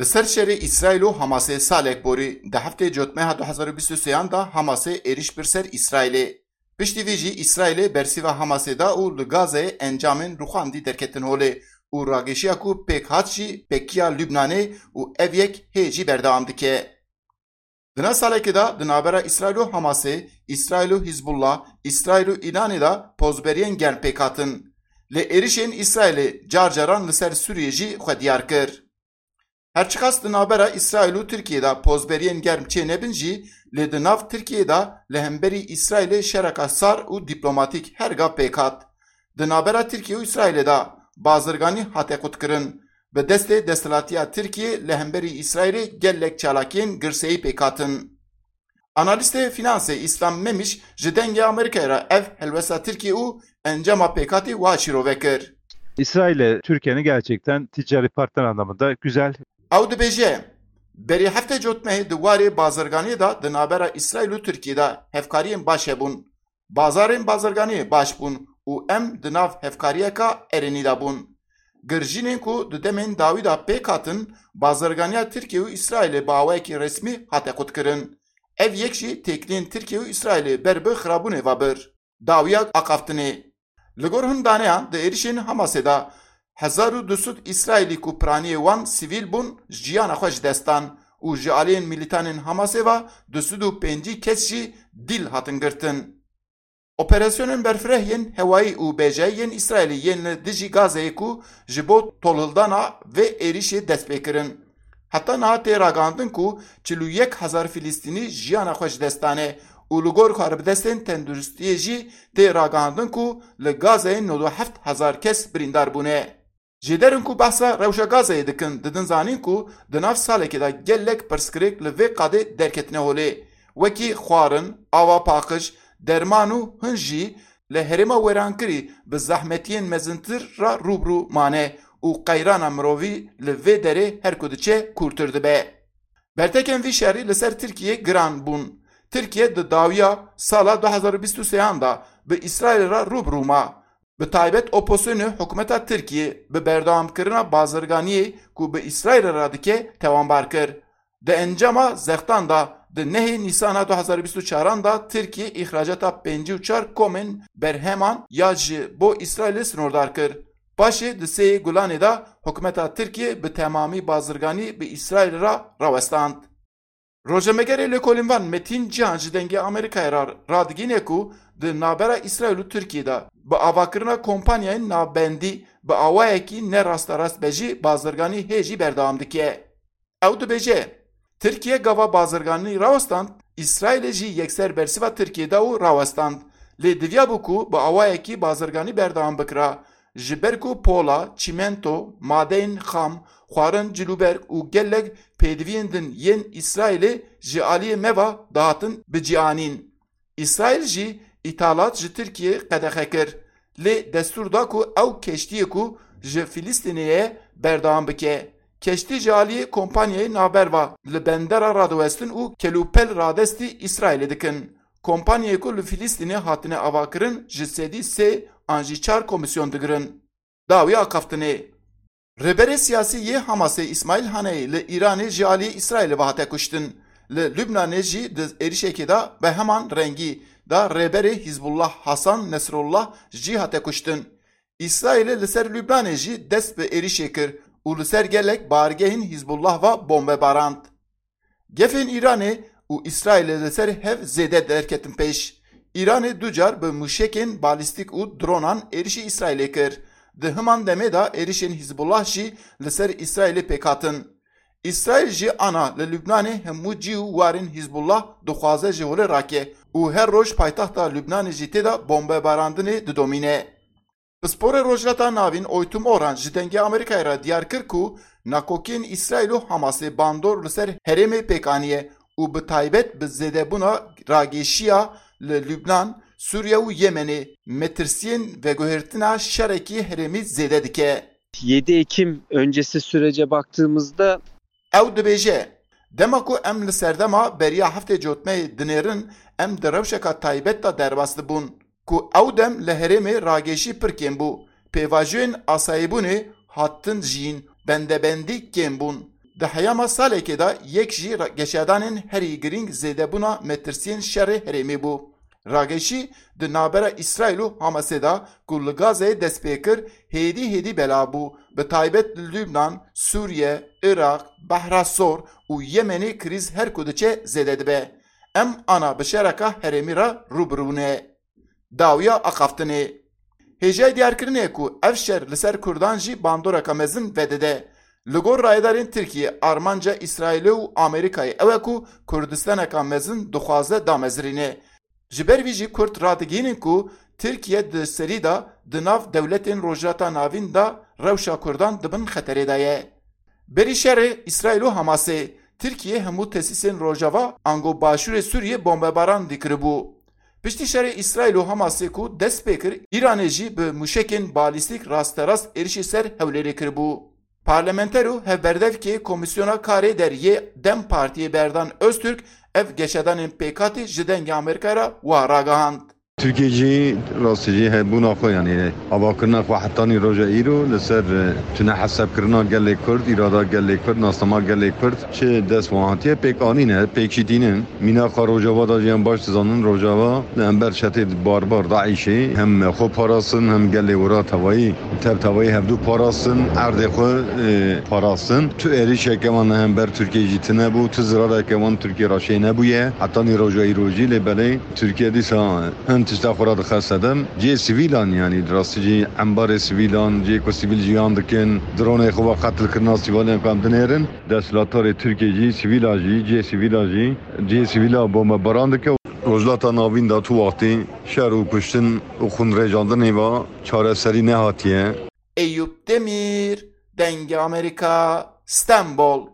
Li ser şerê İsraîl û Hamasê salek borî di heftê cotmeha 2023 da Hamasê êriş bir ser İsraîlê. Piştî vê jî İsraîlê bersîva Hamasê da û li Gazayê encamên rûxandî derketin holê û rageşiya ku pêk hat jî pekiya Lübnanê û ev yek hê jî berdewam dike. Di nav salekê da di navbera İsraîl û Hamasê, İsraîl û Hizbullah, İsraîl û İranê da pozberiyên germ pêk hatin. Lê êrişên İsraîlê car caran li ser Sûriyê jî xwediyar kir. Herçiqas di navbera İsraîl û Tirkiye da pozberiyên germ çê nebin jî, lê di nav Tirkiye da li hemberî İsraîlê şereka sar û dîplomatîk hergav pêk hat. Di navbera Tirkiye û İsraîlê da bazirganî hate qutkirin. Bi destê desthilatiya Tirkiye li hemberî İsraîlê gelek çalakiyên girseyî pêk hatin. Analîstê finansê İslam Memiş ji dengê Amerîkayê re ev helwesta Tirkiye û encama pêkhatî wa şîrove kir. İsrail ile Türkiye'nin gerçekten ticari partner anlamında güzel. Ew dibêje, berî heftê cotmehê di warê bazirganiyê da di navbera İsraîl û Tirkiye da hevkariyên baş hebûn. Bazarên bazirganiyê baş bûn û em di nav hevkariyeka Erênî de bûn. Girjînên ku di demên dawî da pêk hatin, bazirganiya Tirkiye û İsraîlê bi awayekî resmî hate qutkirin. Ev yek jî têkiliyên Tirkiye û İsraîlê ber bi xirabûnê ve bir. Dawiya aqaftinê. Li gor hin daneyan di êrişên Hamasê da 1200 İsraîlî ku piraniyê wan sivîl bûn ji ciyana xwe ji destan û ji aliyên milîtanên Hamasê ve 205 kes jî dîl hatin girtin. Operasyonên berfireh yên hewayî û bêjeyî yên İsraîlî yên li dijî Gazayê ku ji bo tolhildana vê êrişê dest pê kirin. Heta niha tê ragihandin ku 41,000 Filîstînî jiyana xwe ji destanê û li gor xwe bi destên tenduristiyê jî tê ragihandin ku li Gazayê 97,000 kes birîndar bûne. Ji derin ku behsa rewşa Gazayê dikin, didin zanîn ku di nav salekê da gelek pirskirêk li vê qadê derketine holê, wekî xwarin, ava paqij, derman û hin jî li herêma wêrankirî bi zehmetiyên mezintir re rûbirû mane û qeyrana mirovî li vê derê her ku diçe kûrtir dibe. Bertekên vî şerî li ser Tirkiye giran bûn. Tirkiye di dawiya sala 2023 da bi İsraîlê re rûbirû ma. Bi taybet opozisyonê hikûmeta Tirkiye bi berdewamkirina bazirganiyê ku bi İsraîlê re dike tewambar kir. Di encama zextan da di nehê Nîsana 2024 da Tirkiye îxracata 54 komên berheman ya ji bo İsraîlê sinordar kir. Paşê di sêyê Gulanê da hikûmeta Tirkiye bi temamî bazirganî bi İsraîlê re rawestand. Rojnamegerê Lêkolînvan Metin Cihan ji dengê Amerîkayê re radigîne ku di navbera İsraîl û Tirkiye'da bi avakirina kompanyayên navbendî bi awayekî ne rastarast bejî bazirganî hê jî berdewam dike. Ew dibêje, Tirkiye gava bazirganî rawestand, İsraîlê jî yekser bersiva Tirkiye'da û rawestand. Lê diviya bû ku bi awayekî bazirganî berdewam bikira. Ji ber ku pola, çîmento, madeyên xam, xwarin cilûberg û gelek pêdiviyên din yên İsraîlê ji aliyê meva dahatin bicîanîn. İsraîl jî îthalat ji Tirkiye qedexe kir. Lê destûr da ku ew keştiyê ku ji Filîstîniyê berdewam bike. Keştî ji aliyê kompanyayê navberva li bendera radiwestin û kelûpel radestî İsraîlê dikin. Kompanyayê ku li Filîstînê hatine avakirin ji sedî sê an jî 4 komisyon digirin. Dawiya aqaftinê. Rêberê siyasî yê Hamasê İsmail Haneyê li Îranê ji aliyê İsraîlê ve hate kuştin. Li Lübnanê jî di êrişekê da bi heman rengî da rêberê Hizbullah Hasan Nesrullah jî hate kuştin. İsraîlê li ser Lübnanê jî dest bi êrişê kir û li ser gelek bargehên Hizbullah ve bombebarand. Gefên Îranê û İsraîlê li ser hev zêde derketin pêş. Îranê du car bi mûşekên balîstîk û dronan êrişî İsraîlê kir. Di himan demê da êrişên Hizbullah jî li ser İsraîlê pêk hatin. İsraîl jî ana li Lübnanê hemû cî û warên Hizbullah dixwaze ji holê rake û her roj paytexta Lübnanê jî tê da bombebarandinê didomîne. Pisporê Rojhilata Navîn Oytûm Oran ji dengê Amerîkayê re diyar kir ku nakokên İsraîl û Hamasê bandor li ser herêmê pêk aniye û bi taybet bi zêdebûna rageşiya li Lübnan, Suriye û Yemenê metirsiyên veguhertina şerekî herêmî zêde dike. 7 Ekim öncesi sürece baktığımızda Ew dibêje, dema ku em li serdema beriya heftê cotmeyê dinêrin, em di rewşeka taybet da derbas dibûn ku ew dem li herêmê rageşî pir kêm bû. Pêvajiyên asayîbûnê hatin jîn bendebendî kêm bûn. Di heyama salekê de yek jî geşedanên herî girîng zêdebûna metirsiyên şerê herêmê bû. Rageşî di navbera İsraîl û Hamasê de ku li Gazayê dest pê kir hêdî bela bû. Bi taybet li Lübnan, Sûriye, Iraq, Behra Sor û Yemenê krîz her ku diçe zêde dibe. Em ana bi şereka herêmî re rûbirûne. Dawiya aqaftinê. Hêjayê diyarkirinê ku ev şer li ser Kurdan jî bandoreka mezin vedide. Li gor rayedarên Tirkiye, Armanca, İsraîlê û Amerîkayê ew e ku Kurdistaneka mezin dixwaze damezirîne. Ji ber vî jî Kurd radigihînin ku Tirkiye di serî de di nav dewletên Rojhilata Navîn de rewşa Kurdan dibin xeterê de ye. Berî şerê İsraîl û Hamasê, Tirkiye hemû tesîsên Rojava ango başûrê Sûriye bombebaran dikiribû. Piştî şerê İsraîl û Hamasê ku dest pê kir, İranê jî bi mûşekên balîstîk rasterast êrişî ser Hewlêrê kiribû. Parlamenter û hevberdevkê Komisyona Karê Deriyê Dem Partiyê Berdan Öztürk ev geşedanên pêkatî ji dengê Amerîkayê re wa ragihand. Türkiye rastî hebûna xwe yani avakirina xwe hetanî roja îro li ser tune hesebkirina gelê Kurd, îrada gelê Kurd, nasnama gelê Kurd çi dest wan hatiye pêk anîne, pêk jî dînin. Mînaxa Rojava da jiyan baş dizanin Rojava li ember çetê barbar Daişê hem xwe parastin hem gelê wira tevayî tevtevayî hevdû parastin, erdê xwe parastin. Tu êrişeke wan li hember Tirkiye jî tune bû, tu zirareke wan Tirkiye ra şê nebûye. Hetanî roja îro jî lê belê Tirkiye dîsa tişta xwe dixwesedin cê sivîlan yanî rastî embarê sivîlan cê ku sivîl jiyan dikin dronê xwe qetilkirina sivîlan kam dinêrin desthilatdarê Tirkiye jî sivîla jî cê sivîla bombebaran dike. Rojhilata Navîn da tu wextê şer û kuştin û xunrêjandinê ve çareserî nehatiye. Eyüp Demir, Dengê Amerika, İstanbul.